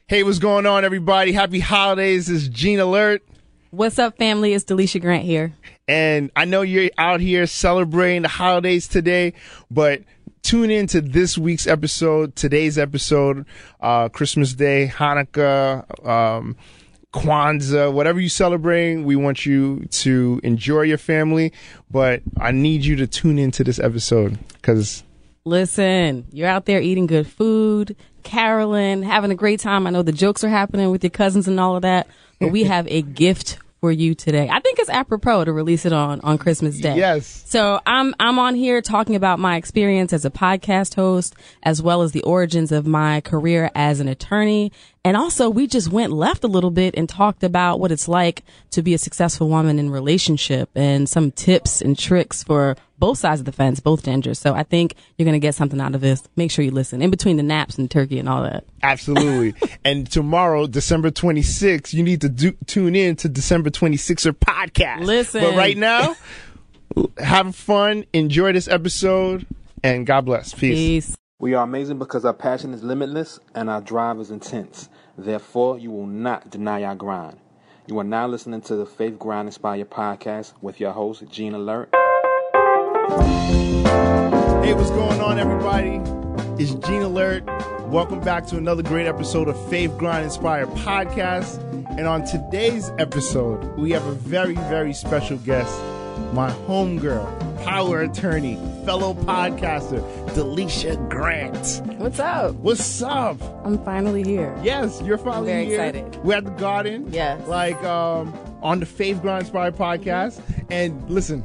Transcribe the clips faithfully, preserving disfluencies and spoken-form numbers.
Hey, what's going on, everybody? Happy holidays. This is Gene Alert. What's up, family? It's Delisha Grant here. And I know you're out here celebrating the holidays today, but tune in to this week's episode, today's episode, uh, Christmas Day, Hanukkah, um, Kwanzaa, whatever you celebrating. We want you to enjoy your family, but I need you to tune into this episode because... Listen, you're out there eating good food, caroling, having a great time. I know the jokes are happening with your cousins and all of that, but we have a gift for you today. I think it's apropos to release it on, on Christmas Day. Yes. So I'm I'm on here talking about my experience as a podcast host, as well as the origins of my career as an attorney. And also, we just went left a little bit and talked about what it's like to be a successful woman in a relationship and some tips and tricks for both sides of the fence, both genders. So I think you're going to get something out of this. Make sure you listen in between the naps and turkey and all that. Absolutely. And tomorrow, December twenty-sixth, you need to do, tune in to December twenty-sixer podcast. Listen. But right now, have fun. Enjoy this episode. And God bless. Peace. Peace. We are amazing because our passion is limitless and our drive is intense. Therefore, you will not deny our grind. You are now listening to the Faith Grind Inspire podcast with your host, Gene Alert. Hey, what's going on, everybody? It's Gene Alert. Welcome back to another great episode of Faith Grind Inspire podcast. And on today's episode, we have a very, very special guest, my homegirl, power attorney, fellow podcaster, Delisha Grant. What's up? What's up? I'm finally here. Yes, you're finally I'm very here. excited. We're at the Garden. Yes. Like um, on the Faith Grind Inspire podcast. And listen,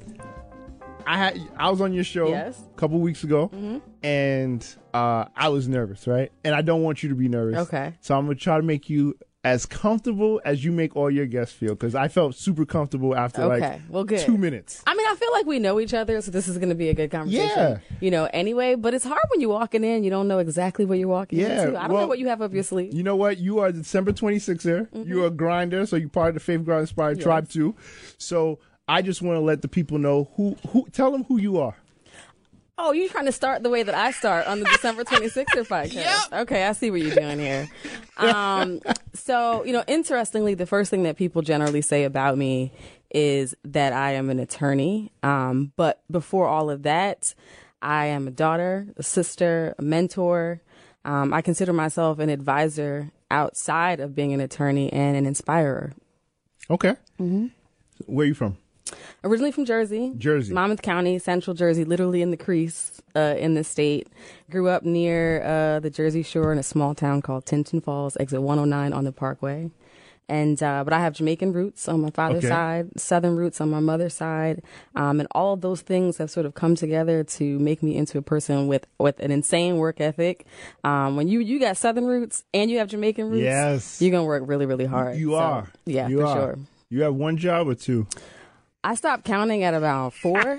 I had I was on your show Yes. a couple weeks ago, Mm-hmm. and uh, I was nervous, right? And I don't want you to be nervous. Okay. So I'm gonna try to make you as comfortable as you make all your guests feel, because I felt super comfortable after Okay. like Well, good. two minutes. I mean, I feel like we know each other, so this is going to be a good conversation. Yeah. You know, anyway, but it's hard when you're walking in, you don't know exactly what you're walking Yeah, into. I don't well, know what you have up your sleeve. You know what? You are December twenty-sixer. Mm-hmm. You're a grinder, so you're part of the Faith Grind Inspired Yes. tribe too. So I just want to let the people know who who tell them who you are. Oh, you're trying to start the way that I start on the December twenty-sixer podcast. Yep. Okay, I see what you're doing here. Um, so, you know, interestingly, the first thing that people generally say about me is that I am an attorney. Um, but before all of that, I am a daughter, a sister, a mentor. Um, I consider myself an advisor outside of being an attorney and an inspirer. Okay. Mm-hmm. Where are you from? Originally from Jersey. Jersey. Monmouth County, Central Jersey, literally in the crease uh, in the state. Grew up near uh, the Jersey Shore in a small town called Tinton Falls, exit one oh nine on the Parkway. And uh, but I have Jamaican roots on my father's Okay. side, Southern roots on my mother's side. Um, and all of those things have sort of come together to make me into a person with, with an insane work ethic. Um, when you, you got Southern roots and you have Jamaican roots, Yes. you're going to work really, really hard. You So, are. Yeah, you for are. sure. You have one job or two? I stopped counting at about four.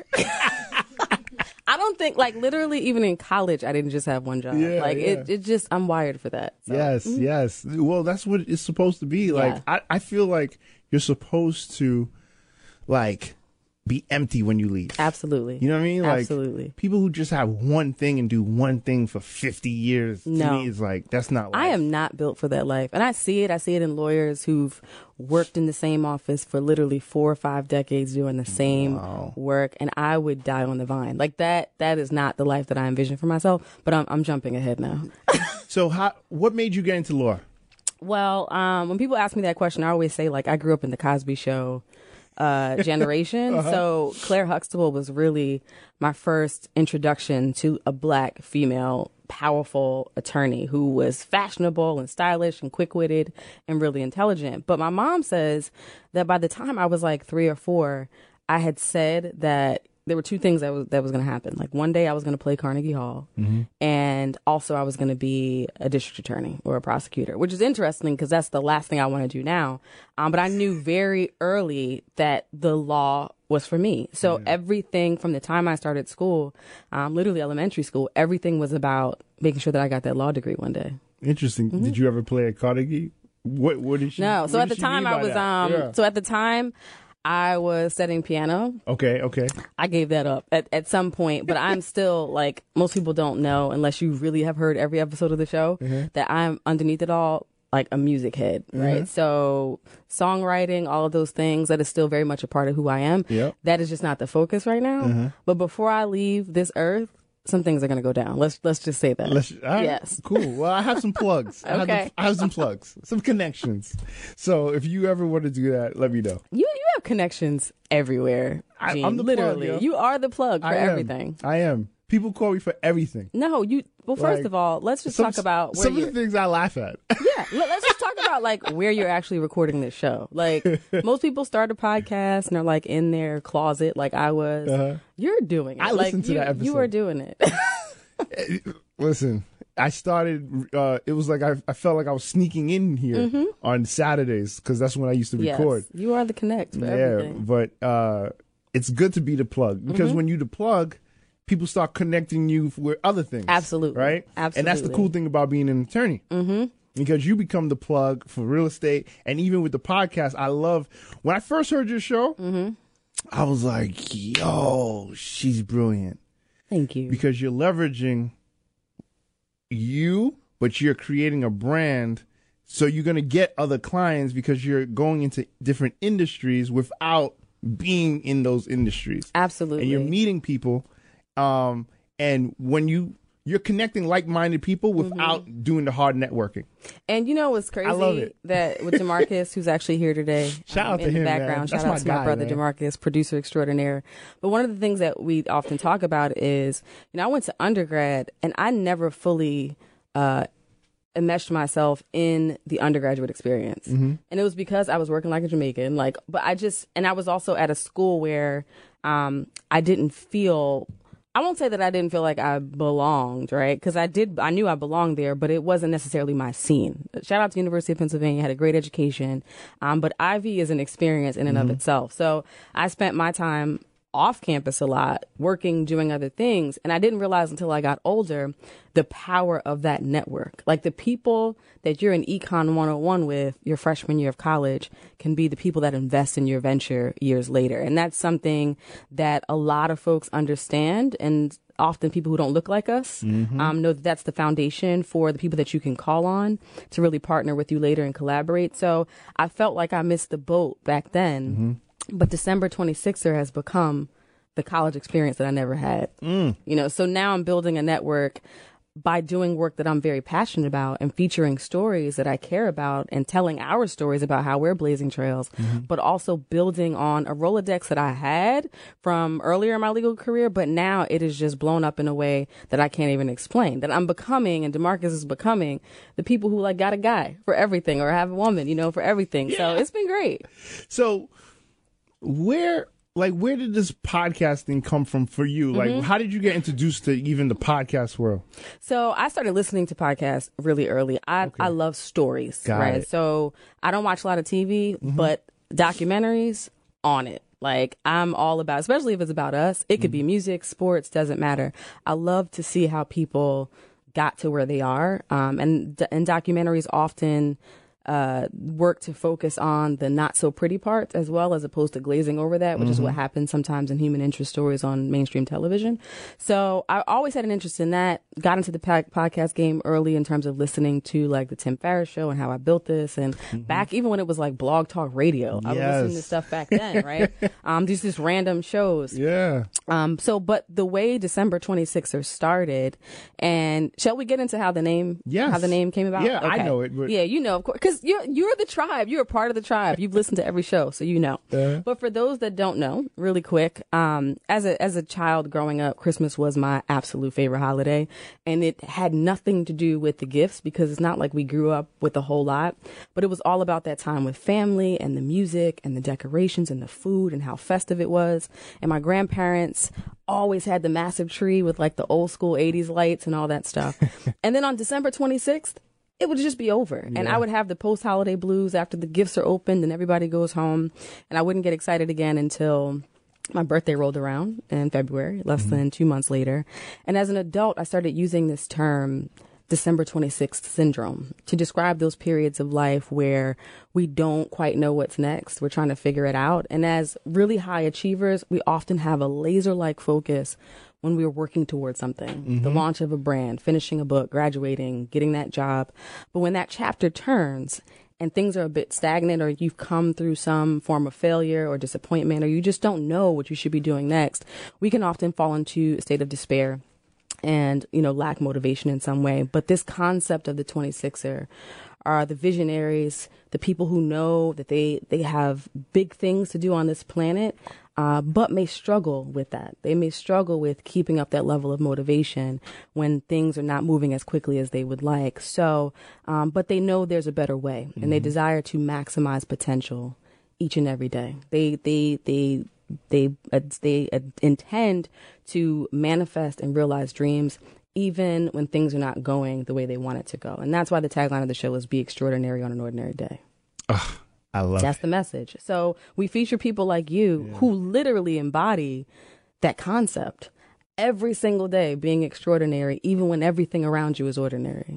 I don't think, like, literally, even in college, I didn't just have one job. Yeah, like, yeah. it, it just, I'm wired for that. So. Yes, yes. Well, that's what it's supposed to be. Like, Yeah. I, I feel like you're supposed to, like, be empty when you leave. Absolutely. You know what I mean? Like, Absolutely. people who just have one thing and do one thing for fifty years, to No. me, is like, that's not life. I am not built for that life. And I see it. I see it in lawyers who've worked in the same office for literally four or five decades doing the same Wow. work. And I would die on the vine. Like, that, that is not the life that I envision for myself. But I'm, I'm jumping ahead now. So, how? What made you get into law? Well, um, when people ask me that question, I always say, like, I grew up in the Cosby Show uh, generation. Uh-huh. So Claire Huxtable was really my first introduction to a black female powerful attorney who was fashionable and stylish and quick-witted and really intelligent. But my mom says that by the time I was like three or four, I had said that there were two things that was that was going to happen. Like, one day I was going to play Carnegie Hall, Mm-hmm. and also I was going to be a district attorney or a prosecutor, which is interesting because that's the last thing I want to do now. Um, but I knew very early that the law was for me. So Yeah. everything from the time I started school, um, literally elementary school, everything was about making sure that I got that law degree one day. Interesting. Did you ever play at Carnegie? What? What did she? Mm-hmm. No, so what at the did she time mean I by was that? um, Yeah. so at the time I was studying piano. Okay. Okay. I gave that up at, at some point, but I'm still, like, most people don't know, unless you really have heard every episode of the show, Mm-hmm. that I'm, underneath it all, like a music head, right? Mm-hmm. So songwriting, all of those things, that is still very much a part of who I am. Yep. That is just not the focus right now. Mm-hmm. But before I leave this earth, some things are going to go down. Let's let's just say that. Let's, all right, yes. Cool. Well, I have some plugs. Okay. I have, the, I have some plugs, some connections. So if you ever want to do that, let me know. You you have connections everywhere. I, Gene. I'm the Literally. plug, yo. You are the plug for I am. everything. I am. People call me for everything. No, you. Well, first Like, of all, let's just some, talk about where some you're, of the things I laugh at. Yeah, let, let's just talk about like where you're actually recording this show. Like most people start a podcast and are like in their closet, like I was. Uh-huh. You're doing it. I like, listened to you, that episode. You are doing it. Listen, I started. Uh, it was like I, I felt like I was sneaking in here mm-hmm. on Saturdays because that's when I used to record. Yes, you are the connect for yeah, everything. but uh, it's good to be the plug because mm-hmm. when you the plug, people start connecting you with other things. Absolutely. Right? Absolutely. And that's the cool thing about being an attorney. Mm-hmm. Because you become the plug for real estate. And even with the podcast, I love, when I first heard your show, mm-hmm. I was like, yo, she's brilliant. Thank you. Because you're leveraging you, but you're creating a brand. So you're going to get other clients because you're going into different industries without being in those industries. Absolutely. And you're meeting people. Um, and when you, you're connecting like-minded people without mm-hmm. doing the hard networking. And you know what's crazy? I love it. That with Demarcus, who's actually here today. Shout um, out to in him, the background. man. Shout That's out my to guy, my brother man. Demarcus, producer extraordinaire. But one of the things that we often talk about is, you know, I went to undergrad and I never fully uh, enmeshed myself in the undergraduate experience. Mm-hmm. And it was because I was working like a Jamaican. Like, but I just, and I was also at a school where um, I didn't feel, I won't say that I didn't feel like I belonged, right? Because I did, I knew I belonged there, but it wasn't necessarily my scene. Shout out to University of Pennsylvania, had a great education. Um, but Ivy is an experience in and mm-hmm. of itself. So I spent my time off campus a lot, working, doing other things. And I didn't realize until I got older the power of that network. Like the people that you're in Econ one oh one with your freshman year of college can be the people that invest in your venture years later. And that's something that a lot of folks understand, and often people who don't look like us mm-hmm. um, know that that's the foundation for the people that you can call on to really partner with you later and collaborate. So I felt like I missed the boat back then. Mm-hmm. But December twenty-sixer has become the college experience that I never had. Mm. You know, so now I'm building a network by doing work that I'm very passionate about and featuring stories that I care about and telling our stories about how we're blazing trails, mm-hmm. but also building on a Rolodex that I had from earlier in my legal career, but now it is just blown up in a way that I can't even explain. That I'm becoming, and Demarcus is becoming, the people who like got a guy for everything or have a woman, you know, for everything. Yeah. So it's been great. So where... Like, where did this podcasting come from for you? Like, mm-hmm. how did you get introduced to even the podcast world? So I started listening to podcasts really early. I, okay. I love stories, Got right? It. So I don't watch a lot of T V, mm-hmm. but documentaries, on it. Like, I'm all about, especially if it's about us. It could mm-hmm. be music, sports, doesn't matter. I love to see how people got to where they are. Um, and, and documentaries often uh work to focus on the not so pretty parts as well, as opposed to glazing over that, which mm-hmm. is what happens sometimes in human interest stories on mainstream television. So I always had an interest in that. Got into the po- podcast game early in terms of listening to like the Tim Ferriss show and how I built this, and mm-hmm. back even when it was like Blog Talk Radio, I was yes. listening to stuff back then, right? um these just random shows. Yeah. Um so but the way December twenty-sixer started, and shall we get into how the name yes. how the name came about? Yeah, okay. I know it. But... Yeah, you know, of course, because you're you're the tribe. You're a part of the tribe. You've listened to every show, so you know. Uh-huh. But for those that don't know, really quick, um, as a as a child growing up, Christmas was my absolute favorite holiday, and it had nothing to do with the gifts, because it's not like we grew up with a whole lot, but it was all about that time with family and the music and the decorations and the food and how festive it was. And my grandparents always had the massive tree with like the old school eighties lights and all that stuff. And then on December twenty-sixth, it would just be over. Yeah. And I would have the post-holiday blues after the gifts are opened and everybody goes home. And I wouldn't get excited again until my birthday rolled around in February, less mm-hmm. than two months later. And as an adult, I started using this term, December twenty-sixth syndrome, to describe those periods of life where we don't quite know what's next. We're trying to figure it out. And as really high achievers, we often have a laser-like focus when we were working towards something, Mm-hmm. the launch of a brand, finishing a book, graduating, getting that job. But when that chapter turns and things are a bit stagnant, or you've come through some form of failure or disappointment, or you just don't know what you should be doing next, we can often fall into a state of despair and, you know, lack motivation in some way. But this concept of the twenty-sixer are the visionaries, the people who know that they, they have big things to do on this planet, uh, but may struggle with that. They may struggle with keeping up that level of motivation when things are not moving as quickly as they would like. So, um, but they know there's a better way, mm-hmm. and they desire to maximize potential each and every day. They, they, they, they, uh, they uh, intend to manifest and realize dreams even when things are not going the way they want it to go. And that's why the tagline of the show is "Be extraordinary on an ordinary day." Oh, I love That's it. the message. So we feature people like you Yeah. who literally embody that concept every single day, being extraordinary, even when everything around you is ordinary.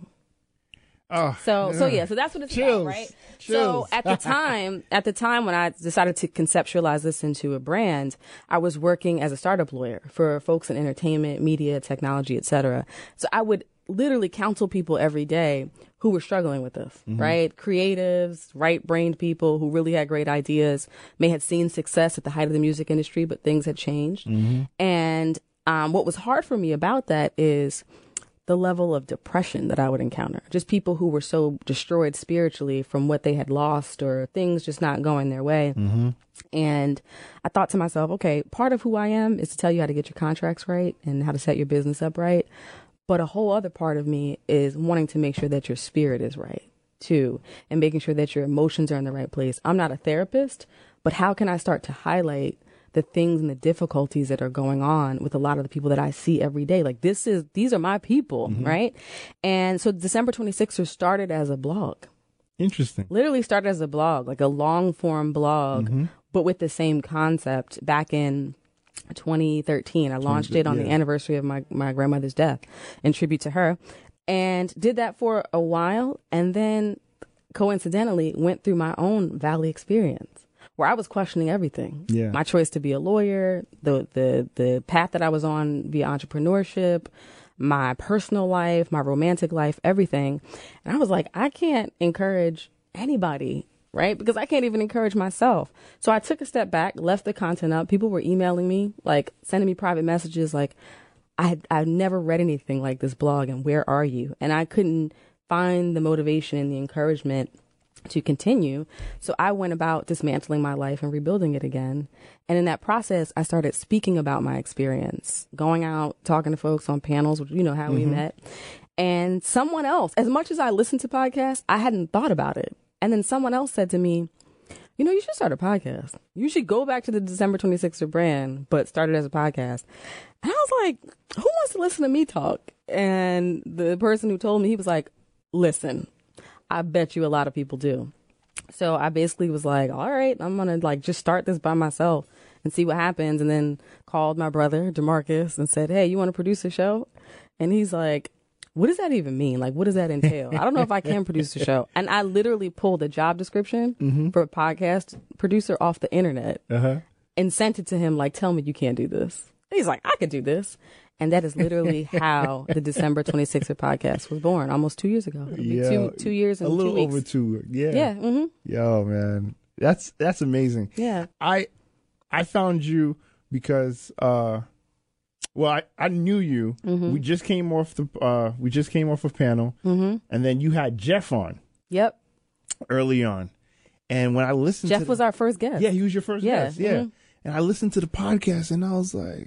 Oh, So, so yeah, so that's what it's Chills. about, right? Chills. So at the time, at the time when I decided to conceptualize this into a brand, I was working as a startup lawyer for folks in entertainment, media, technology, et cetera. So I would literally counsel people every day who were struggling with this, Mm-hmm. right? Creatives, right-brained people who really had great ideas, may had seen success at the height of the music industry, but things had changed. Mm-hmm. And um, what was hard for me about that is the level of depression that I would encounter. Just people who were so destroyed spiritually from what they had lost or things just not going their way. Mm-hmm. And I thought to myself, okay, part of who I am is to tell you how to get your contracts right and how to set your business up right. But a whole other part of me is wanting to make sure that your spirit is right too, and making sure that your emotions are in the right place. I'm not a therapist, but how can I start to highlight the things and the difficulties that are going on with a lot of the people that I see every day? Like, this is, these are my people, Mm-hmm. right? And so December twenty-sixers started as a blog, Interesting. literally started as a blog, like a long form blog, Mm-hmm. but with the same concept back in twenty thirteen. I launched it on the yeah. anniversary of my, my grandmother's death in tribute to her, and did that for a while. And then coincidentally went through my own Valley experience where I was questioning everything. Yeah. My choice to be a lawyer, the, the, the path that I was on via entrepreneurship, my personal life, my romantic life, everything. And I was like, I can't encourage anybody, right? Because I can't even encourage myself. So I took a step back, left the content up. People were emailing me, like sending me private messages like, I had, I've never read anything like this blog, and where are you? And I couldn't find the motivation and the encouragement to continue. So I went about dismantling my life and rebuilding it again. And in that process, I started speaking about my experience, going out, talking to folks on panels, which, you know, how we met. And someone else, as much as I listened to podcasts, I hadn't thought about it. And then someone else said to me, you know, you should start a podcast. You should go back to the December twenty-sixer brand, but start it as a podcast. And I was like, who wants to listen to me talk? And the person who told me, he was like, listen, I bet you a lot of people do. So I basically was like, all right, I'm going to like just start this by myself and see what happens. And then called my brother, DeMarcus, and said, hey, you want to produce a show? And he's like, what does that even mean? Like, what does that entail? I don't know if I can produce a show. And I literally pulled a job description mm-hmm. for a podcast producer off the internet Uh-huh. and sent it to him like, tell me you can't do this. And he's like, I could do this. And that is literally how the December twenty-sixer podcast was born almost two years ago. It'll be Yeah. two, two years and A little two weeks. over two. Yeah. Yeah. Mm-hmm. Yo, man. That's that's amazing. Yeah. I I found you because uh well I, I knew you. Mm-hmm. We just came off the uh we just came off a panel Mm-hmm. and then you had Jeff on Yep. early on. And when I listened Jeff to was the, our first guest. Yeah, he was your first Yeah, guest. Yeah. mhm. And I listened to the podcast and I was like,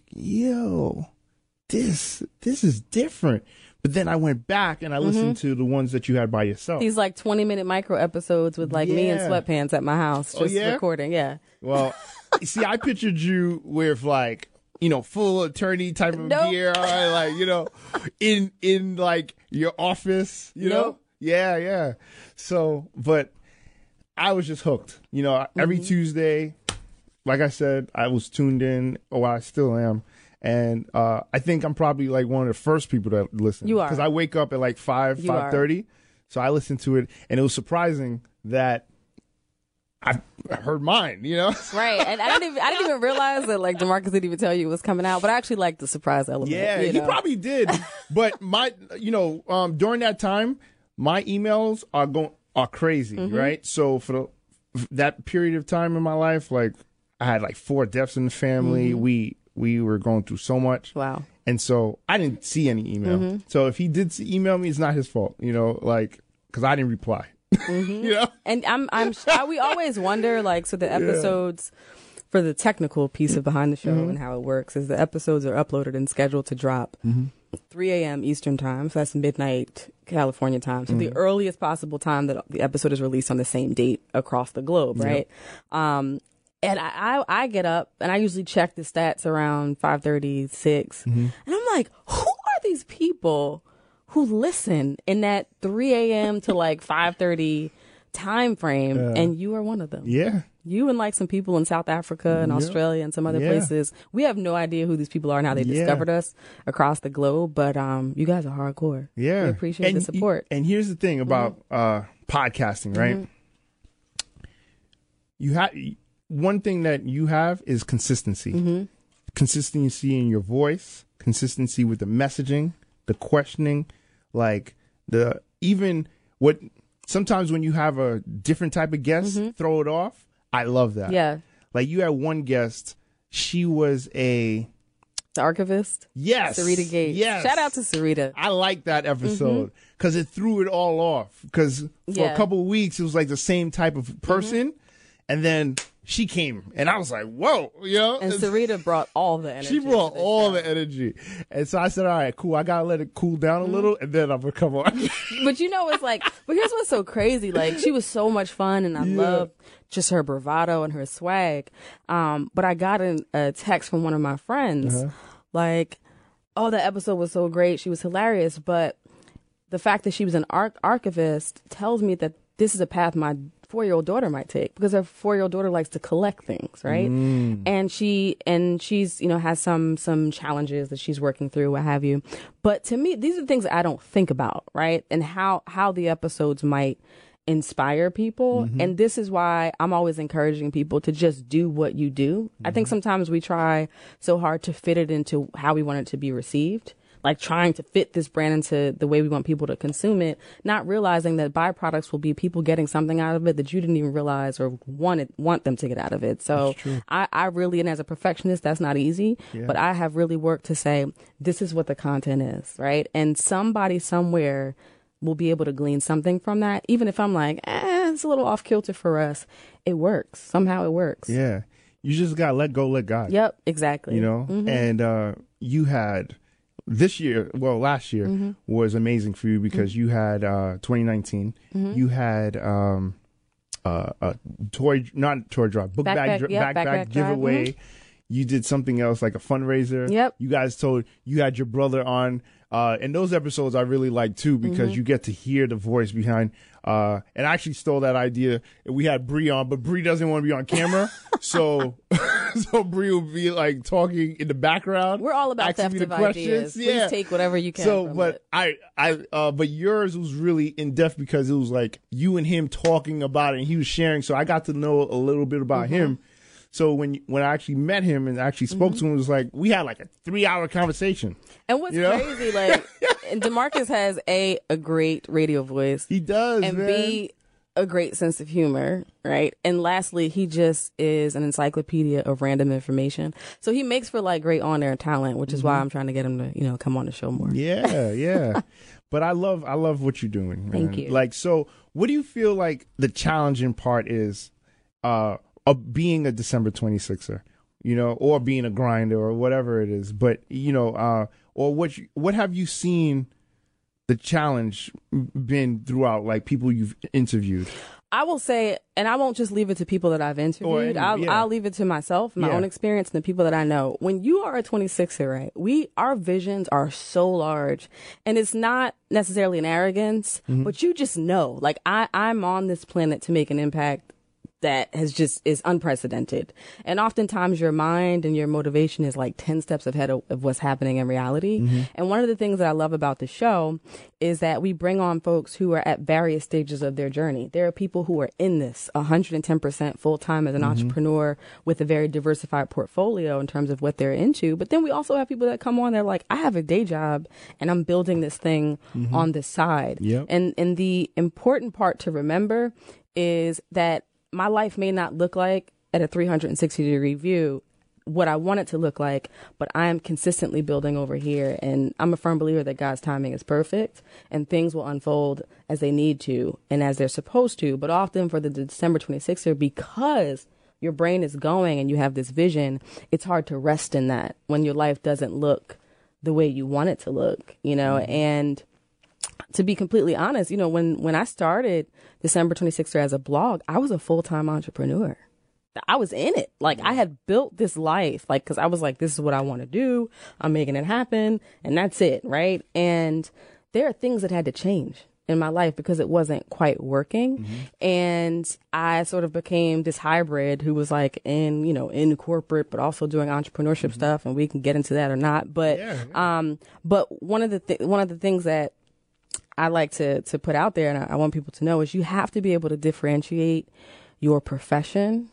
yo, this this is different. But then I went back and I listened Mm-hmm. to the ones that you had by yourself. These like twenty minute micro episodes with like me in Yeah. sweatpants at my house Oh, just yeah? recording. Yeah. Well, see, I pictured you with like, you know, full attorney type of Nope. gear on, like, you know, in in like your office, you know? Nope. Yeah, yeah. So, but I was just hooked. You know, every Mm-hmm. Tuesday, like I said, I was tuned in, or I still am. And uh, I think I'm probably like one of the first people that listen. You are. Because I wake up at like five, You are. five thirty. So I listened to it, and it was surprising that I heard mine, you know? Right. And I didn't even I didn't even realize that like DeMarcus didn't even tell you it was coming out, but I actually like the surprise element. Yeah, you he know? probably did. But my, you know, um, during that time, my emails are going are crazy, Mm-hmm. right? So for the, f- that period of time in my life, like I had like four deaths in the family. Mm-hmm. We we were going through so much. Wow. And so I didn't see any email. Mm-hmm. So if he did see, email me, it's not his fault, you know, like because I didn't reply. Mm-hmm. You know? And I'm I'm I, we always wonder like so the episodes for the technical piece of behind the show Mm-hmm. and how it works is the episodes are uploaded and scheduled to drop three a.m. Eastern time, so that's midnight California time. So Mm-hmm. the earliest possible time that the episode is released on the same date across the globe, right? Um, and I, I I get up and I usually check the stats around five thirty, six, Mm-hmm. and I'm like, who are these people who listen in that three a.m. to like five thirty time frame? And you are one of them. Yeah. You and like some people in South Africa and Yeah. Australia and some other Yeah. places. We have no idea who these people are and how they Yeah. discovered us across the globe, but um, you guys are hardcore. Yeah. We appreciate and the support. And here's the thing about uh, podcasting, right? Mm-hmm. You have one thing that you have is consistency. Mm-hmm. Consistency in your voice, consistency with the messaging, the questioning, like the even what sometimes when you have a different type of guest throw it off. I love that. Mm-hmm. Yeah. Like you had one guest, she was a The archivist. yes, Sarita Gates. Yes. Shout out to Sarita. I like that episode because it threw it all off. Because for Yeah. a couple of weeks, it was like the same type of person. And then she came, and I was like, whoa, you know? And Sarita brought all the energy. she brought to this all show. the energy. And so I said, all right, cool. I got to let it cool down a little, and then I'm going to come on. But you know, it's like, but here's what's so crazy. Like, she was so much fun, and I Yeah. love just her bravado and her swag. Um, but I got an, a text from one of my friends, Uh-huh. like, oh, the episode was so great. She was hilarious. But the fact that she was an arch- archivist tells me that this is a path my four-year-old daughter might take, because her four-year-old daughter likes to collect things, right? Mm. And she and she's you know has some some challenges that she's working through, what have you. But to me, these are the things that I don't think about, right? And how how the episodes might inspire people. Mm-hmm. And this is why I'm always encouraging people to just do what you do. I think sometimes we try so hard to fit it into how we want it to be received, like trying to fit this brand into the way we want people to consume it, not realizing that byproducts will be people getting something out of it that you didn't even realize or wanted want them to get out of it. So I, I really, and as a perfectionist, that's not easy, Yeah. but I have really worked to say, this is what the content is, right? And somebody somewhere will be able to glean something from that. Even if I'm like, eh, it's a little off kilter for us, it works. Somehow it works. Yeah. You just got to let go, let God. Yep, exactly. You know? Mhm. And uh, you had this year, well, last year Mm-hmm. was amazing for you because you had uh, twenty nineteen, Mm-hmm. you had um, uh, a toy, not toy drop, book Backpack, bag, dri- yep, backpack, backpack drive, giveaway. You did something else like a fundraiser. Yep. You guys told, you had your brother on. Uh, and those episodes I really like too because Mm-hmm. you get to hear the voice behind. Uh, and I actually stole that idea. We had Bree on, but Bree doesn't want to be on camera, so so Bree will be like talking in the background. We're all about asking theft me the of ideas. questions. Please Yeah. take whatever you can So, from but it. I, I, uh, but yours was really in depth because it was like you and him talking about it, and he was sharing. So I got to know a little bit about Mm-hmm. him. So when when I actually met him and actually spoke to him, it was like we had like a three hour conversation. And what's You know? crazy, like, and DeMarcus has a a great radio voice, He does, and man. B, a great sense of humor, right? And lastly, he just is an encyclopedia of random information. So he makes for like great on air talent, which is why I'm trying to get him to, you know, come on the show more. Mm-hmm. Yeah, yeah. But I love I love what you're doing. Man. Thank you. Like, so what do you feel like the challenging part is uh of being a December twenty-sixer, you know, or being a grinder or whatever it is. But, you know, uh or what you, what have you seen the challenge been throughout, like people you've interviewed? I will say, and I won't just leave it to people that I've interviewed. any- I'll, yeah. I'll leave it to myself, my Yeah. own experience, and the people that I know. When you are a twenty-sixer, right, we, our visions are so large, and it's not necessarily an arrogance, Mm-hmm. but you just know, like, I, I'm on this planet to make an impact that has just is unprecedented. And oftentimes your mind and your motivation is like ten steps ahead of, of what's happening in reality. Mm-hmm. And one of the things that I love about the show is that we bring on folks who are at various stages of their journey. There are people who are in this one hundred ten percent full time as an mm-hmm. entrepreneur with a very diversified portfolio in terms of what they're into. But then we also have people that come on, they're like, I have a day job and I'm building this thing mm-hmm. on the side. Yep. And, and the important part to remember is that my life may not look like at a three hundred sixty degree view what I want it to look like, but I am consistently building over here. And I'm a firm believer that God's timing is perfect and things will unfold as they need to and as they're supposed to. But often for the December twenty-sixth, because your brain is going and you have this vision, it's hard to rest in that when your life doesn't look the way you want it to look, you know, mm-hmm. and to be completely honest, you know, when, when I started December twenty-sixth as a blog, I was a full-time entrepreneur. I was in it. Like I had built this life, like, cause I was like, this is what I want to do. I'm making it happen. And that's it. Right. And there are things that had to change in my life because it wasn't quite working. Mm-hmm. And I sort of became this hybrid who was like in, you know, in corporate, but also doing entrepreneurship mm-hmm. stuff. And we can get into that or not. But, yeah, yeah. um, but one of the, th- one of the things that I like to, to put out there and I, I want people to know is you have to be able to differentiate your profession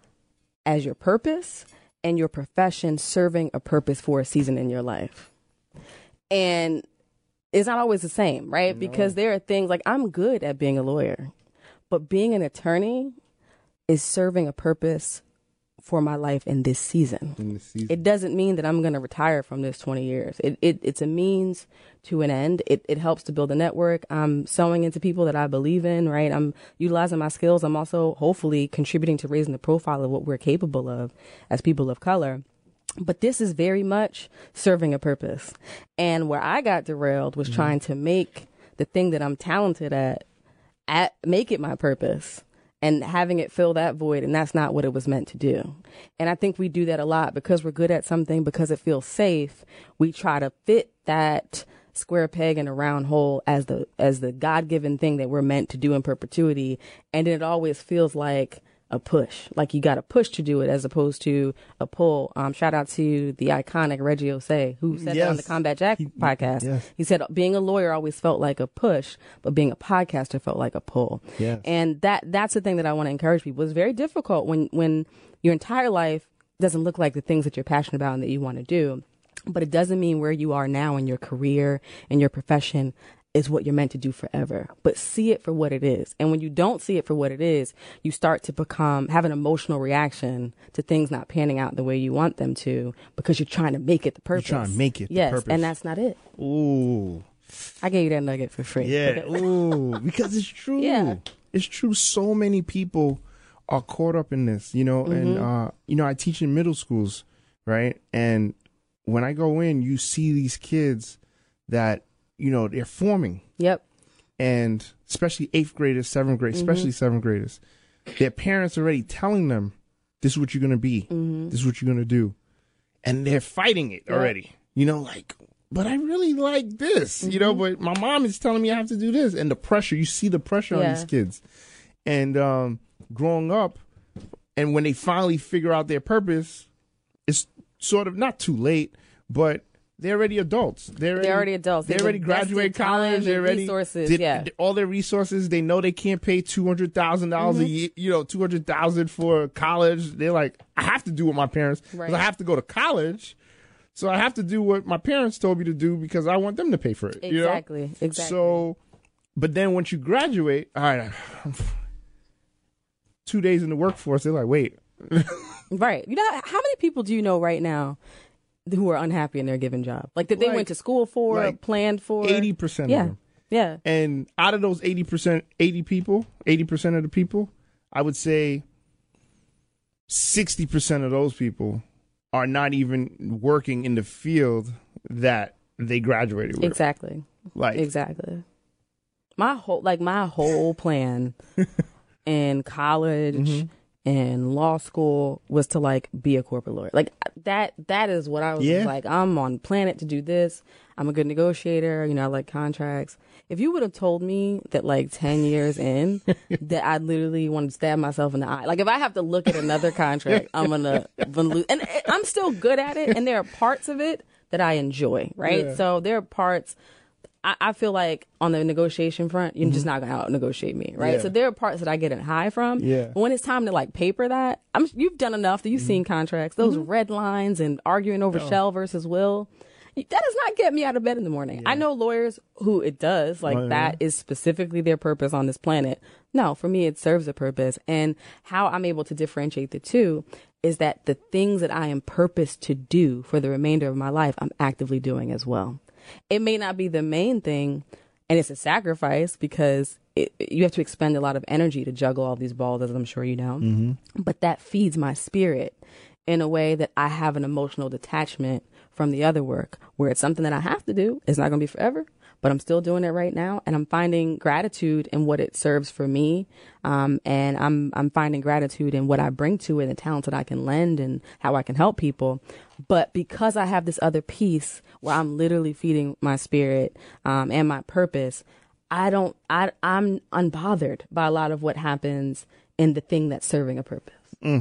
as your purpose and your profession serving a purpose for a season in your life. And it's not always the same, right? No. Because there are things like I'm good at being a lawyer, but being an attorney is serving a purpose for my life in this season. In this season. It doesn't mean that I'm going to retire from this twenty years. It, it It's a means to an end. It, it helps to build a network. I'm sewing into people that I believe in, right? I'm utilizing my skills. I'm also hopefully contributing to raising the profile of what we're capable of as people of color. But this is very much serving a purpose. And where I got derailed was mm-hmm. trying to make the thing that I'm talented at, at make it my purpose. And having it fill that void, and that's not what it was meant to do. And I think we do that a lot because we're good at something, because it feels safe. We try to fit that square peg in a round hole as the as the God-given thing that we're meant to do in perpetuity. And it always feels like a push, like you got a push to do it as opposed to a pull. Um, shout out to the iconic Reggie Osei, who said yes. that on the Combat Jack podcast. He, yes. he said being a lawyer always felt like a push, but being a podcaster felt like a pull. Yes. And that that's the thing that I want to encourage people. It's very difficult when, when your entire life doesn't look like the things that you're passionate about and that you want to do. But it doesn't mean where you are now in your career and your profession is what you're meant to do forever, but see it for what it is. And when you don't see it for what it is, you start to become, have an emotional reaction to things not panning out the way you want them to, because you're trying to make it the purpose. You're trying to make it yes, the purpose. And that's not it. Ooh. I gave you that nugget for free. Yeah. Ooh. Because it's true. Yeah. It's true. So many people are caught up in this, you know, mm-hmm. and, uh, you know, I teach in middle schools, right? And when I go in, you see these kids that, you know, they're forming. Yep. And especially eighth graders, seventh graders, mm-hmm. especially seventh graders, their parents are already telling them, this is what you're going to be. Mm-hmm. This is what you're going to do. And they're fighting it yep. already. You know, like, but I really like this, mm-hmm. you know, but my mom is telling me I have to do this. And the pressure, you see the pressure yeah. on these kids. And um, growing up, and when they finally figure out their purpose, it's sort of not too late, but they're already adults. They're already, they're already adults. They already graduated college. They're already resources. Did, yeah. all their resources. They know they can't pay two hundred thousand dollars mm-hmm. a year. You know, two hundred thousand for college. They're like, I have to do what my parents. Because right. I have to go to college, so I have to do what my parents told me to do because I want them to pay for it. Exactly. You know? Exactly. So, but then once you graduate, all right, two days in the workforce, they're like, wait. Right. You know, how many people do you know right now who are unhappy in their given job, like that they like, went to school for, like planned for? Eighty percent yeah. of them. Yeah. And out of those eighty percent, eighty people, eighty percent of the people, I would say sixty percent of those people are not even working in the field that they graduated with. Exactly. Like exactly. My whole like my whole plan in college. Mm-hmm. in law school was to like be a corporate lawyer. Like that, that is what I was Yeah. like. I'm on planet to do this. I'm a good negotiator. You know, I like contracts. If you would have told me that like ten years in that I literally want to stab myself in the eye. Like if I have to look at another contract, I'm going to lose. And I'm still good at it. And there are parts of it that I enjoy. Right. Yeah. So there are parts I, I feel like on the negotiation front, you're mm-hmm. just not going to out negotiate me. Right. Yeah. So there are parts that I get a high from. Yeah. But when it's time to like paper that, I'm, you've done enough that you've mm-hmm. seen contracts, those mm-hmm. red lines and arguing over oh. shall versus will. That does not get me out of bed in the morning. Yeah. I know lawyers who it does, like oh, yeah. that is specifically their purpose on this planet. No, for me, it serves a purpose. And how I'm able to differentiate the two is that the things that I am purposed to do for the remainder of my life, I'm actively doing as well. It may not be the main thing, and it's a sacrifice because it, you have to expend a lot of energy to juggle all these balls, as I'm sure you know. Mm-hmm. But that feeds my spirit in a way that I have an emotional detachment from the other work, where it's something that I have to do. It's not going to be forever, but I'm still doing it right now. And I'm finding gratitude in what it serves for me. Um, and I'm, I'm finding gratitude in what I bring to it, and the talents that I can lend and how I can help people. But because I have this other piece where I'm literally feeding my spirit, um, and my purpose, I don't, I, I'm unbothered by a lot of what happens in the thing that's serving a purpose. Mm.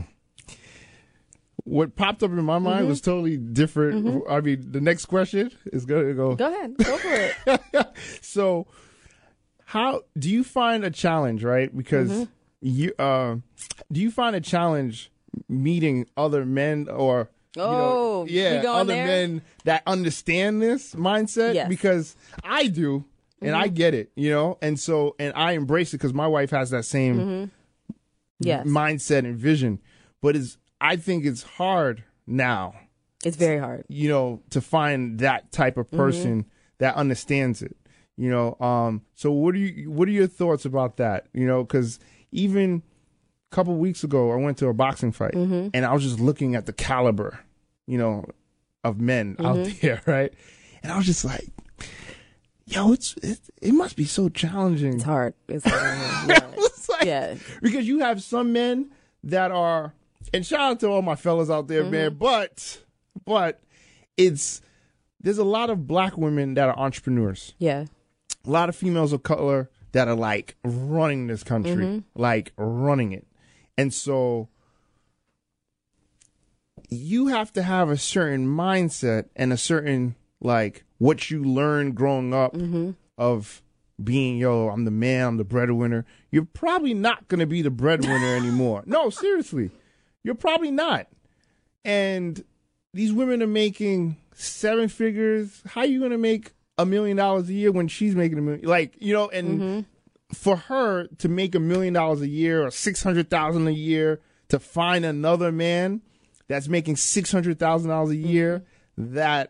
What popped up in my mind mm-hmm. was totally different. Mm-hmm. I mean, the next question is going to go. Go ahead. Go for it. So how do you find a challenge, right? Because mm-hmm. you, uh, do you find a challenge meeting other men or, oh, you know, yeah, other there? men that understand this mindset? Yes. Because I do, and mm-hmm. I get it, you know? And so, and I embrace it because my wife has that same mm-hmm. yes. mindset and vision. But it's, I think it's hard now. It's very hard. You know, to find that type of person mm-hmm. that understands it. You know, um, so what are you? What are your thoughts about that? You know, because even a couple of weeks ago, I went to a boxing fight, mm-hmm. and I was just looking at the caliber, you know, of men mm-hmm. out there, right? And I was just like, yo, it's it, it must be so challenging. It's hard. It's hard. Yeah. It's like, yeah. Because you have some men that are. And shout out to all my fellas out there, mm-hmm. man. But, but it's, there's a lot of black women that are entrepreneurs. Yeah. A lot of females of color that are like running this country, mm-hmm. like running it. And so you have to have a certain mindset and a certain, like, what you learned growing up mm-hmm. of being, yo, I'm the man, I'm the breadwinner. You're probably not going to be the breadwinner anymore. No, seriously. You're probably not. And these women are making seven figures. How are you going to make a million dollars a year when she's making a million? Like, you know, and mm-hmm. for her to make a million dollars a year or six hundred thousand dollars a year, to find another man that's making six hundred thousand dollars a year mm-hmm. that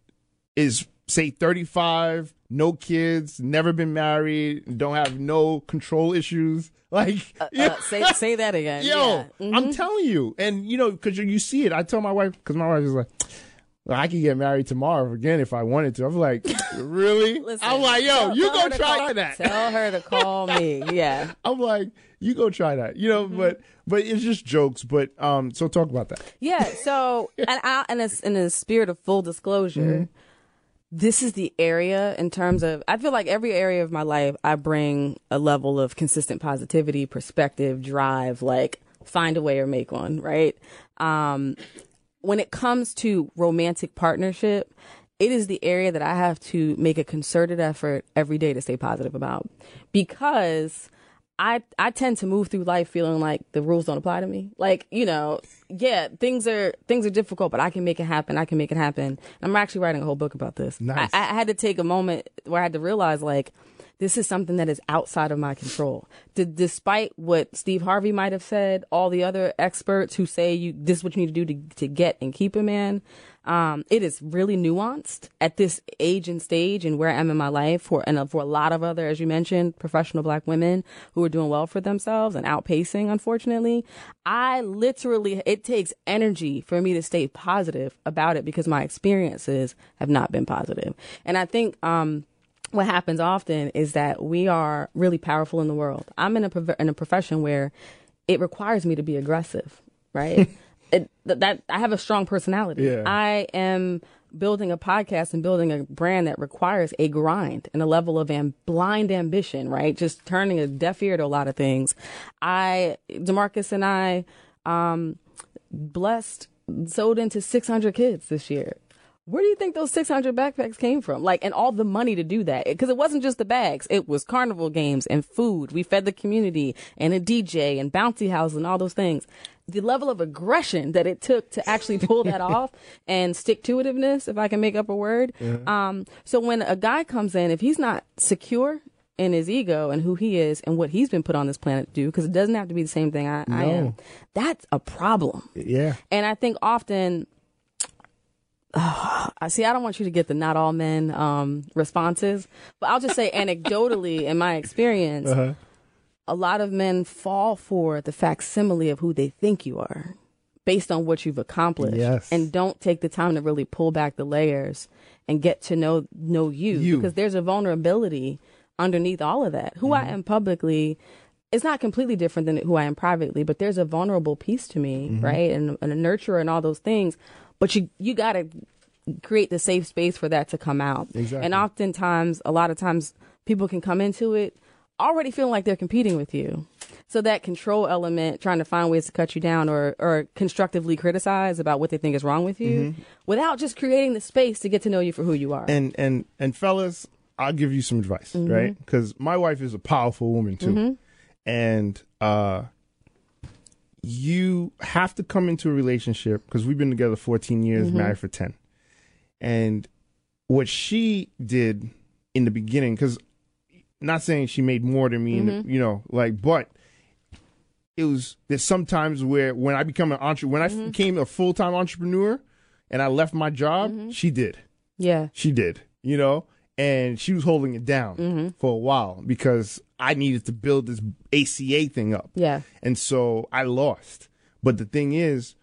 is, say, thirty-five, no kids, never been married, don't have no control issues. Like, uh, uh, say say that again. Yo, yeah. mm-hmm. I'm telling you. And, you know, because you see it. I tell my wife, because my wife is like, well, I could get married tomorrow again if I wanted to. I'm like, really? Listen, I'm like, yo, tell, you tell go try call, that. Tell her to call me. Yeah. I'm like, you go try that. You know, mm-hmm. but but it's just jokes. But um, so talk about that. Yeah. So, and I, and it's in the spirit of full disclosure, mm-hmm. this is the area in terms of, I feel like every area of my life, I bring a level of consistent positivity, perspective, drive, like find a way or make one, right? Um, when it comes to romantic partnership, it is the area that I have to make a concerted effort every day to stay positive about, because I I tend to move through life feeling like the rules don't apply to me. Like, you know, yeah, things are things are difficult, but I can make it happen. I can make it happen. I'm actually writing a whole book about this. Nice. I, I had to take a moment where I had to realize, like, this is something that is outside of my control. D- despite what Steve Harvey might have said, all the other experts who say you this is what you need to do to, to get and keep a man, um, it is really nuanced at this age and stage and where I am in my life for and for a lot of other, as you mentioned, professional black women who are doing well for themselves and outpacing, unfortunately. I literally, it takes energy for me to stay positive about it because my experiences have not been positive. And I think, um, what happens often is that we are really powerful in the world. I'm in a in a profession where it requires me to be aggressive, right? it, that I have a strong personality. Yeah. I am building a podcast and building a brand that requires a grind and a level of am- blind ambition, right? Just turning a deaf ear to a lot of things. I, DeMarcus and I, um, blessed, sold into six hundred kids this year. Where do you think those six hundred backpacks came from? Like, and all the money to do that. Because it wasn't just the bags. It was carnival games and food. We fed the community and a D J and bouncy house and all those things. The level of aggression that it took to actually pull that off and stick-to-itiveness, if I can make up a word. Yeah. Um, so when a guy comes in, if he's not secure in his ego and who he is and what he's been put on this planet to do, because it doesn't have to be the same thing I, no. I am, that's a problem. Yeah. And I think often... Oh, I see. I don't want you to get the not all men um, responses, but I'll just say anecdotally, in my experience, uh-huh. a lot of men fall for the facsimile of who they think you are based on what you've accomplished, yes. and don't take the time to really pull back the layers and get to know know you, you. because there's a vulnerability underneath all of that. Who mm-hmm. I am publicly is not completely different than who I am privately, but there's a vulnerable piece to me, mm-hmm. right, and, and a nurturer and all those things. But you you got to create the safe space for that to come out. Exactly. And oftentimes, a lot of times, people can come into it already feeling like they're competing with you. So that control element, trying to find ways to cut you down or, or constructively criticize about what they think is wrong with you, mm-hmm. without just creating the space to get to know you for who you are. And and and fellas, I'll give you some advice, mm-hmm. right? Because my wife is a powerful woman too. Mm-hmm. And uh, you have to come into a relationship, because we've been together fourteen years, mm-hmm. married for ten. And what she did in the beginning, because not saying she made more than me, mm-hmm. in the, you know, like, but it was, there's sometimes where when I become an entrepreneur, when mm-hmm. I became a full-time entrepreneur and I left my job, mm-hmm. she did. Yeah. She did, you know, and she was holding it down mm-hmm. for a while because I needed to build this A C A thing up. Yeah. And so I lost. But the thing is,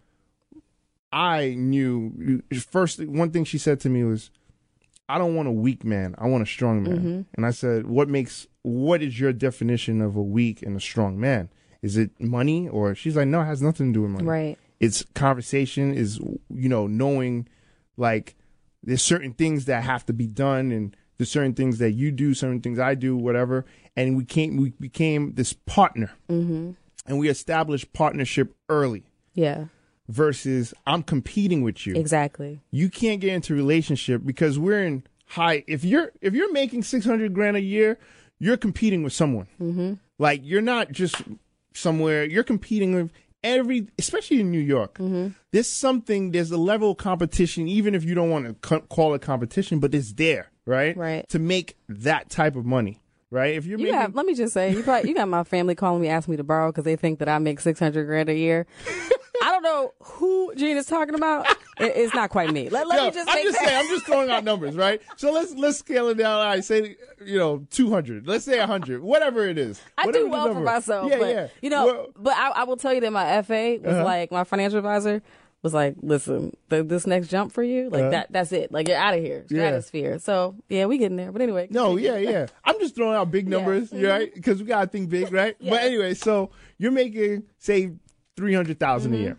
I knew, first, one thing she said to me was, I don't want a weak man. I want a strong man. Mm-hmm. And I said, what makes, what is your definition of a weak and a strong man? Is it money? Or she's like, no, it has nothing to do with money. Right. It's conversation, is, you know, knowing, like, there's certain things that have to be done, and there's certain things that you do, certain things I do, whatever. And we came, we became this partner. Mm-hmm. And we established partnership early. Yeah. Versus I'm competing with you. Exactly. You can't get into a relationship because we're in high. If you're if you're making six hundred grand a year, you're competing with someone. Mm-hmm. Like, you're not just somewhere. You're competing with every, especially in New York. Mm-hmm. There's something. There's a level of competition, even if you don't want to co- call it competition, but it's there, right? Right. To make that type of money. Right. If you're you making, have, let me just say, you probably you got my family calling me, asking me to borrow because they think that I make six hundred grand a year. I don't know who Gene is talking about. It, it's not quite me. Let, let Yo, me just. I'm make just that. saying. I'm just throwing out numbers, right? So let's let's scale it down. I say, you know, two hundred. Let's say one hundred. Whatever it is. I Whatever do well for myself. Yeah, but, yeah. You know, well, but I, I will tell you that my F A was uh-huh. like, my financial advisor was like, listen, the, this next jump for you, like uh-huh. that, that's it. Like, you're out of here, stratosphere. Yeah. So yeah, we getting there. But anyway. No, yeah, yeah. I'm just throwing out big numbers, yeah. right? Because we gotta think big, right? Yeah. But anyway, so you're making, say, three hundred thousand mm-hmm. a year.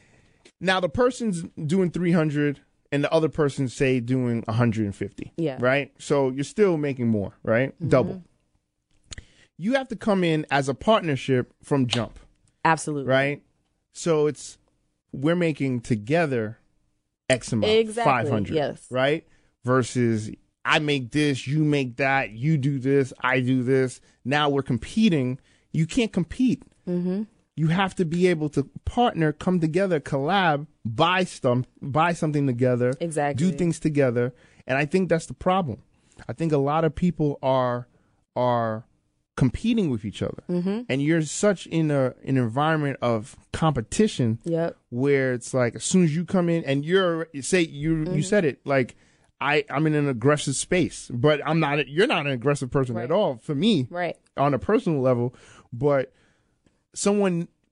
Now the person's doing three hundred, and the other person's, say, doing one hundred fifty. Yeah. Right. So you're still making more, right? Mm-hmm. Double. You have to come in as a partnership from jump. Absolutely. Right. So it's, we're making together X amount, exactly. five hundred, yes. right? Versus I make this, you make that, you do this, I do this. Now we're competing. You can't compete. Mm-hmm. You have to be able to partner, come together, collab, buy stuff, buy something together, exactly. do things together. And I think that's the problem. I think a lot of people are are competing with each other, mm-hmm. and you're such in a an environment of competition, yep. where it's like as soon as you come in and you're say you mm-hmm. you said it like I I'm in an aggressive space, but I'm not. You're not an aggressive person right. at all for me, right? On a personal level, but someone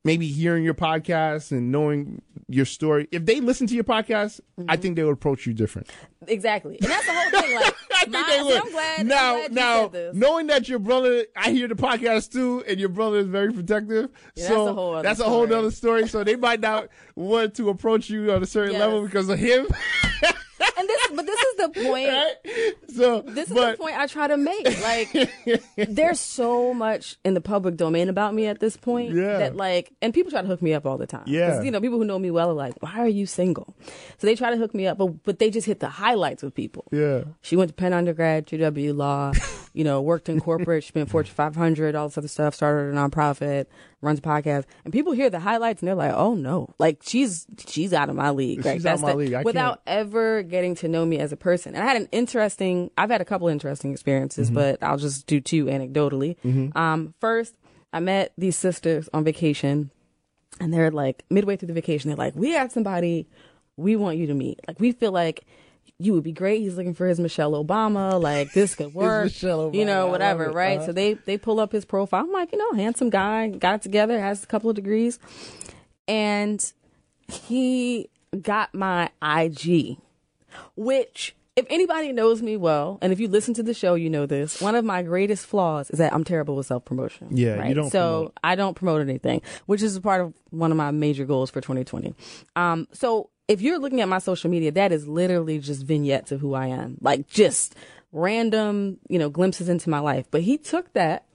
maybe hearing your podcast and knowing your story, if they listen to your podcast, mm-hmm. I think they would approach you different. Exactly. And that's the whole thing. Like, I think my, they would. I'm glad, now, I'm glad you now, said this. knowing that your brother, I hear the podcast too, and your brother is very protective. Yeah, so that's a whole other that's a story. whole other story. So they might not want to approach you on a certain Yes. level because of him. And this, but this is the point. Right? So This is but, the point I try to make. Like, there's so much in the public domain about me at this point Yeah. that, like, and people try to hook me up all the time. Yeah. 'Cause, you know, people who know me well are like, why are you single? So they try to hook me up, but, but they just hit the highlights with people. Yeah. She went to Penn undergrad, G W law, you know, worked in corporate, she been Fortune five hundred, all this other stuff, started a nonprofit, runs a podcast. And people hear the highlights and they're like, oh no, like she's, she's out of my league. Right? She's out of my the- league. I without can't. ever getting to know me as a person. And I had an interesting, I've had a couple interesting experiences, Mm-hmm. but I'll just do two anecdotally. Um, first, I met these sisters on vacation and they're like, midway through the vacation, they're like, we have somebody we want you to meet. Like, we feel like you would be great. He's looking for his Michelle Obama. Like, this could work. Michelle you Obama. I know, love whatever, it. right? Uh-huh. So they, they pull up his profile. I'm like, you know, handsome guy, got it together, has a couple of degrees. And he got my I G, which, if anybody knows me well, and if you listen to the show, you know this, one of my greatest flaws is that I'm terrible with self-promotion. Yeah, you right? don't So promote. I don't promote anything, which is a part of one of my major goals for twenty twenty. Um, so if you're looking at my social media, that is literally just vignettes of who I am, like just random, you know, glimpses into my life. But he took that,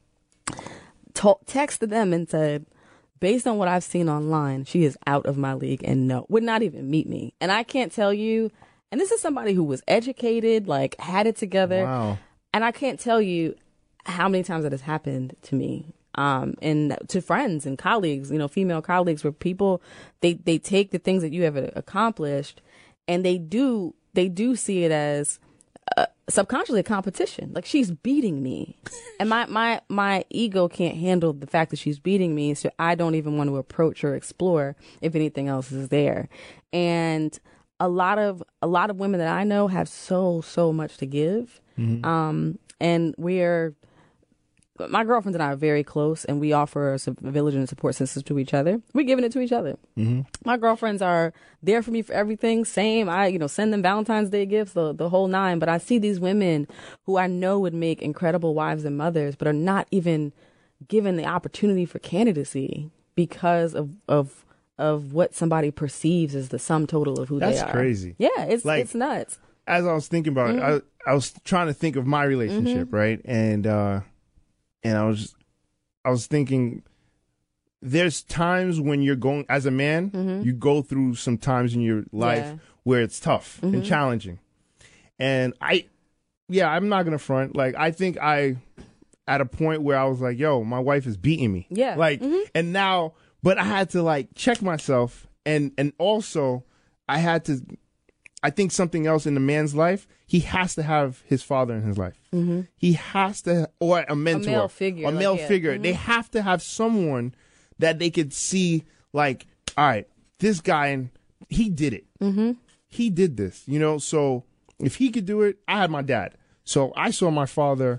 to- texted them and said, based on what I've seen online, she is out of my league and no, would not even meet me. And I can't tell you, and this is somebody who was educated, like had it together. Wow. And I can't tell you how many times that has happened to me. Um, and to friends and colleagues, you know, female colleagues, where people, they, they take the things that you have accomplished and they do, they do see it as uh, subconsciously a competition. Like, she's beating me and my, my, my ego can't handle the fact that she's beating me. So I don't even want to approach or explore if anything else is there. And a lot of, a lot of women that I know have so, so much to give. Mm-hmm. Um, and we're, my girlfriends and I are very close, and we offer a su- village and support system to each other. We're giving it to each other. Mm-hmm. My girlfriends are there for me for everything. Same. I, you know, send them Valentine's Day gifts, the, the whole nine. But I see these women who I know would make incredible wives and mothers, but are not even given the opportunity for candidacy because of, of, of what somebody perceives as the sum total of who That's they are. crazy. Yeah, it's, Like- it's nuts. As I was thinking about Mm-hmm. it, I, I was trying to think of my relationship, right? And, uh, and I was, I was thinking, there's times when you're going, as a man, Mm-hmm. you go through some times in your life Yeah. where it's tough Mm-hmm. and challenging. And I, yeah, I'm not going to front. Like, I think I, at a point where I was like, yo, my wife is beating me. Yeah. Like, Mhm. and now, but I had to like check myself. And, and also I had to, I think something else in the man's life, he has to have his father in his life. Mm-hmm. He has to, or a mentor, male figure, a like, male yeah. figure. They have to have someone that they could see, like, all right, this guy, he did it. Mm-hmm. He did this, you know. So if he could do it, I had my dad. So I saw my father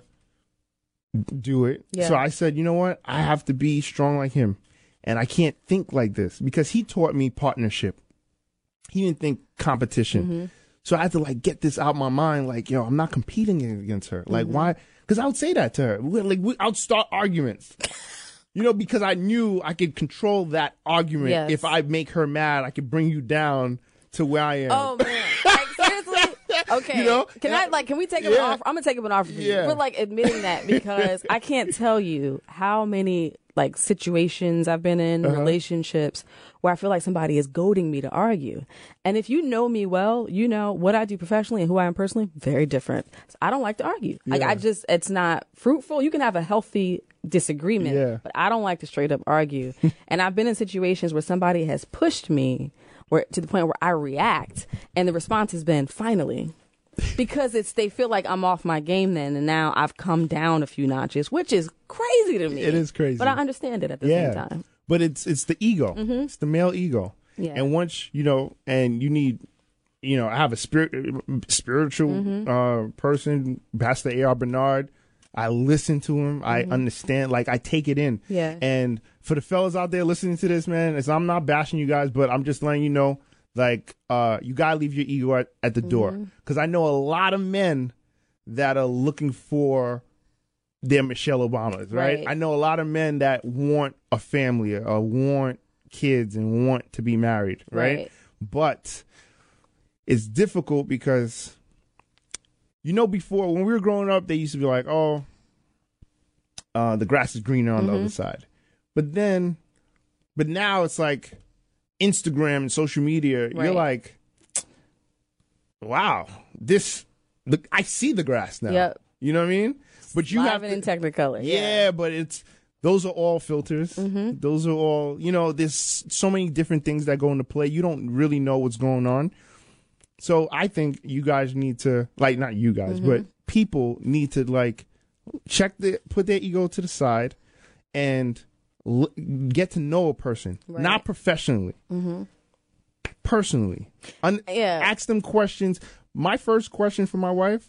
do it. Yeah. So I said, you know what? I have to be strong like him, and I can't think like this because he taught me partnership. He didn't think competition. Mm-hmm. So I had to like get this out my mind. Like, yo, I'm not competing against her. Like, why? Because I would say that to her. We, like, we, I would start arguments. You know, because I knew I could control that argument. Yes. If I make her mad, I could bring you down to where I am. Oh man! Like, seriously? Okay. You know? Can I like? Can we take up Yeah. an offer? I'm gonna take up an offer for you Yeah. for like admitting that, because I can't tell you how many like situations I've been in, Uh-huh. relationships, relationships where I feel like somebody is goading me to argue. And if you know me well, you know what I do professionally and who I am personally, very different. So I don't like to argue. Like, Yeah. I just, it's not fruitful. You can have a healthy disagreement, Yeah. but I don't like to straight up argue. And I've been in situations where somebody has pushed me where to the point where I react, and the response has been, finally. Because it's, they feel like I'm off my game then, and now I've come down a few notches, which is crazy to me. It is crazy. But I understand it at the yeah. same time. But it's it's the ego. It's the male ego. Yeah. And once, you know, and you need, you know, I have a spirit, spiritual uh, person, Pastor A R Bernard. I listen to him. Mm-hmm. I understand. Like, I take it in. Yeah. And for the fellas out there listening to this, man, it's, I'm not bashing you guys, but I'm just letting you know, like, uh, you gotta leave your ego at, at the mm-hmm. door. Because I know a lot of men that are looking for their Michelle Obamas, right? Right? I know a lot of men that want a family or want kids and want to be married, right? Right. But it's difficult because, you know, before when we were growing up, they used to be like, oh, uh, the grass is greener on mm-hmm. the other side. But then, but now it's like Instagram and social media. Right. You're like, wow, this, look, I see the grass now. Yep. You know what I mean? But you Live have and to, in Technicolor. Yeah, yeah, but it's, those are all filters. Mm-hmm. Those are all, you know, there's so many different things that go into play. You don't really know what's going on. So I think you guys need to, like, not you guys, mm-hmm. but people need to, like, check the, put their ego to the side and l- get to know a person, right. not professionally, mm-hmm. personally. Un- yeah. Ask them questions. My first question for my wife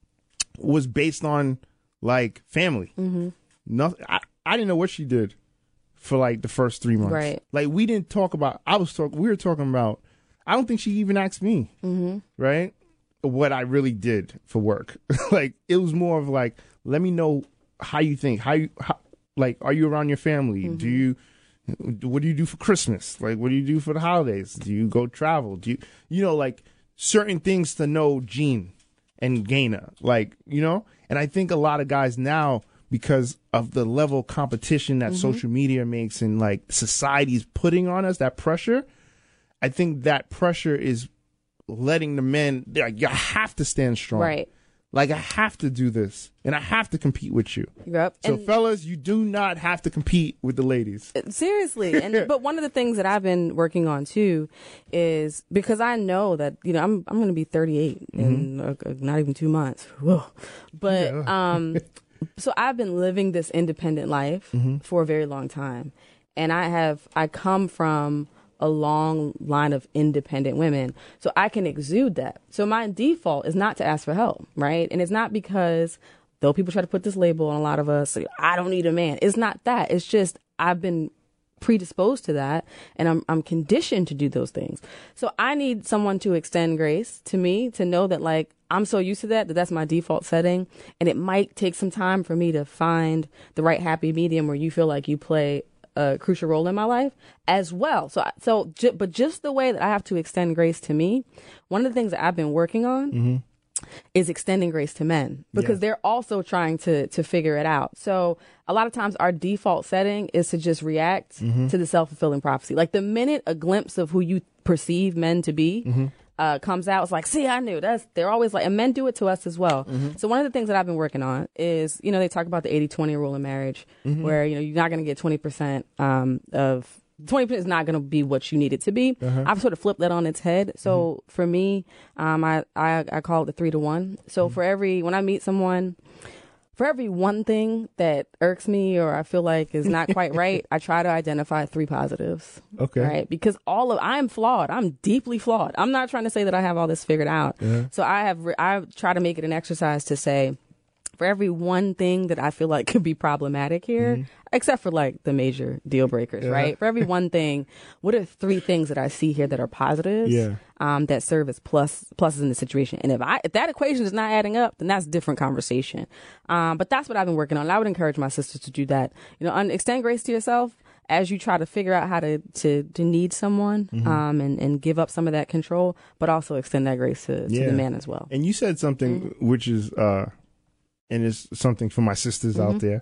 was based on, like, family. Mm-hmm. Nothing. I, I didn't know what she did for, like, the first three months. Right. Like, we didn't talk about, I was talking, we were talking about, I don't think she even asked me, mm-hmm. right? What I really did for work. Like, it was more of like, let me know how you think. How you, how, like, are you around your family? Mm-hmm. Do you, what do you do for Christmas? Like, what do you do for the holidays? Do you go travel? Do you, you know, like, certain things to know Gene and Gaina. Like, you know? And I think a lot of guys now, because of the level of competition that mm-hmm. social media makes and, like, society's putting on us, that pressure, I think that pressure is letting the men, like, you have to stand strong. Right. Like, I have to do this, and I have to compete with you. Yep. So, and fellas, you do not have to compete with the ladies. Seriously. And but one of the things that I've been working on, too, is because I know that, you know, I'm I'm going to be thirty-eight mm-hmm. in uh, not even two months. Whoa. But, yeah. um, so I've been living this independent life mm-hmm. for a very long time. And I have, I come from a long line of independent women. So I can exude that. So my default is not to ask for help, right? And it's not because, though people try to put this label on a lot of us, I don't need a man. It's not that. It's just I've been predisposed to that and I'm I'm conditioned to do those things. So I need someone to extend grace to me, to know that, like, I'm so used to that, that that's my default setting. And it might take some time for me to find the right happy medium where you feel like you play a crucial role in my life as well. So, so, ju- but just the way that I have to extend grace to me, one of the things that I've been working on mm-hmm. is extending grace to men, because yeah. they're also trying to, to figure it out. So a lot of times our default setting is to just react mm-hmm. to the self-fulfilling prophecy. Like, the minute a glimpse of who you perceive men to be mm-hmm. Uh, comes out, it's like, see, I knew. That's, they're always like, and men do it to us as well. Mm-hmm. So one of the things that I've been working on is, you know, they talk about the eighty twenty rule in marriage, mm-hmm. where, you know, you're not going to get twenty percent um, of, twenty percent is not going to be what you need it to be. Uh-huh. I've sort of flipped that on its head. So mm-hmm. for me, um, I, I, I call it the three to one. So mm-hmm. for every, when I meet someone, for every one thing that irks me or I feel like is not quite right, I try to identify three positives. Okay. Right? Because all of, I'm flawed. I'm deeply flawed. I'm not trying to say that I have all this figured out. Uh-huh. So I have, I try to make it an exercise to say, for every one thing that I feel like could be problematic here, mm-hmm. except for, like, the major deal breakers, yeah. right? For every one thing, what are three things that I see here that are positives, yeah. um, that serve as plus pluses in the situation? And if I if that equation is not adding up, then that's a different conversation. Um, but that's what I've been working on. And I would encourage my sisters to do that. You know, un- extend grace to yourself as you try to figure out how to to, to need someone, mm-hmm. um, and, and give up some of that control, but also extend that grace to, yeah. to the man as well. And you said something mm-hmm. which is, uh, and it's something for my sisters mm-hmm. out there.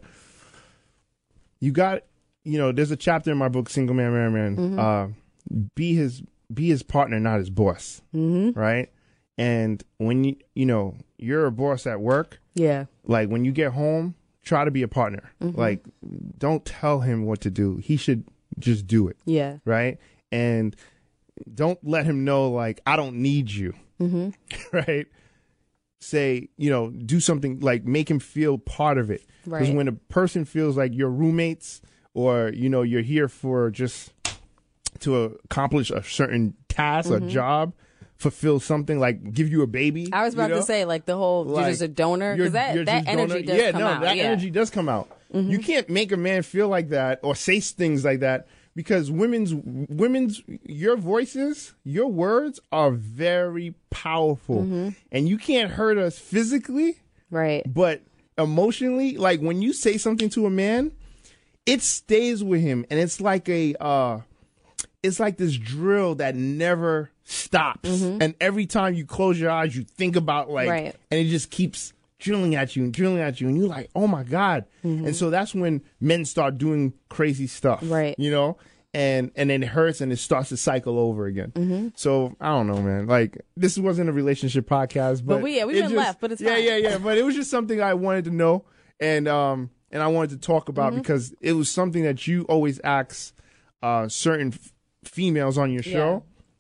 You got, you know, there's a chapter in my book, Single Man, Married Man. Mm-hmm. Uh, be his, be his partner, not his boss. Mm-hmm. Right. And when you, you know, you're a boss at work. Yeah. Like, when you get home, try to be a partner. Mm-hmm. Like, don't tell him what to do. He should just do it. Yeah. Right. And don't let him know, like, I don't need you. Mm-hmm. Right. Say, you know, do something, like, make him feel part of it. Because right. when a person feels like you're roommates, or, you know, you're here for just to accomplish a certain task, mm-hmm. a job, fulfill something, like give you a baby. I was about you know? to say, like the whole, Like, you're just a donor. you're- Because that, you're that just energy donor. does yeah, come no, out. that yeah. energy does come out. You can't make a man feel like that or say things like that because women's, women's, your voices, your words are very powerful. And you can't hurt us physically, Right. but emotionally, like when you say something to a man, it stays with him. And it's like a, uh, it's like this drill that never stops. And every time you close your eyes, you think about like, Right. and it just keeps drilling at you and drilling at you. And you're like, oh my God. And so that's when men start doing crazy stuff. Right. You know? And, and then it hurts and it starts to cycle over again. So I don't know, man. Like this wasn't a relationship podcast, but, But we- yeah, we've it been just- left, but it's yeah, fine. yeah, yeah. But it was just something I wanted to know. And, um, and I wanted to talk about Mm-hmm. because it was something that you always ask, uh, certain f- females on your show,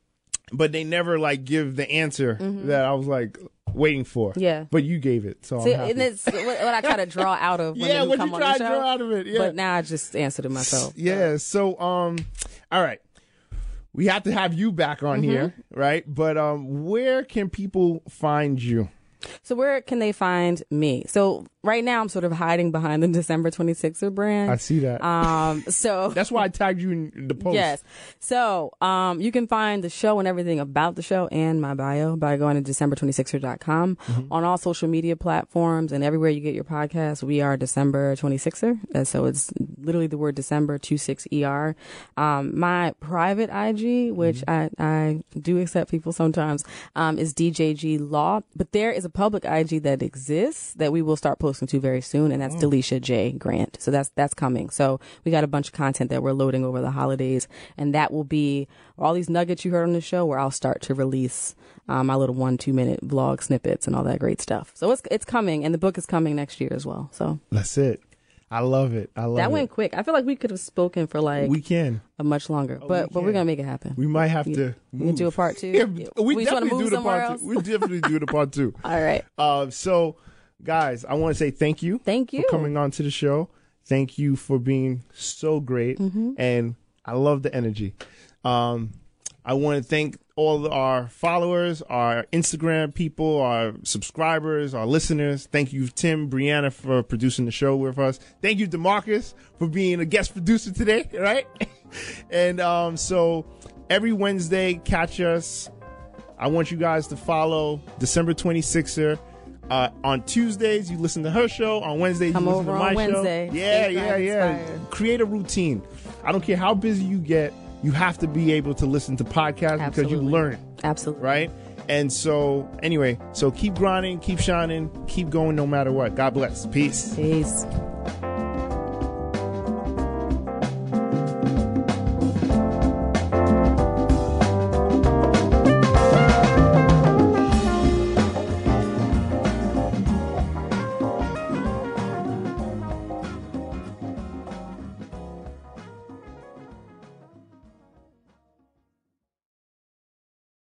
but they never like give the answer that I was like waiting for. Mm-hmm. Yeah. But you gave it. So I'm See, happy. and it's what, what I try to draw out of women Yeah, who what come you on try the to show. draw out of it, yeah. But now I just answered it myself. Yeah. So, um, all right. We have to have you back on Mm-hmm. here, right? But um, where can people find you? So where can they find me? So right now I'm sort of hiding behind the December twenty-sixer brand. I see that. Um, so That's why I tagged you in the post. yes. So um, you can find the show and everything about the show and my bio by going to december twenty-sixer dot com on all social media platforms and everywhere you get your podcasts. We are December twenty-sixer. Uh, so it's literally the word December twenty-six E R. Um, my private I G, which I, I do accept people sometimes, um, is D J G Law. But there is a public I G that exists that we will start posting to very soon, and that's Delisha J Grant. So that's that's coming. So we got a bunch of content that we're loading over the holidays, and that will be all these nuggets you heard on the show, where I'll start to release um, my little one two minute vlog snippets and all that great stuff. So it's it's coming, and the book is coming next year as well. So That's it. I love it. I love that it. went quick. I feel like we could have spoken for like We can. a much longer, but we but we're can. gonna make it happen. We might have You- to. we can move. do a part two? Yeah, Yeah. we, We just wanna definitely move do the somewhere part else? two. We definitely do the part two. All right. Uh, so, guys, I want to say thank you. Thank you. for coming on to the show. Thank you for being so great, Mm-hmm. and I love the energy. Um, I want to thank all of our followers, our Instagram people, our subscribers, our listeners. Thank you, Tim, Brianna, for producing the show with us. Thank you, DeMarcus, for being a guest producer today, right? And um, so every Wednesday, catch us. I want you guys to follow December twenty-sixer. Uh, on Tuesdays, you listen to her show. On Wednesdays, Come you listen over to my on show. Wednesday. Yeah, Stay yeah, Grind yeah. inspired. Create a routine. I don't care how busy you get. You have to be able to listen to podcasts because you Absolutely. learn, Absolutely. right? And so, anyway, so keep grinding, keep shining, keep going no matter what. God bless. Peace. Peace.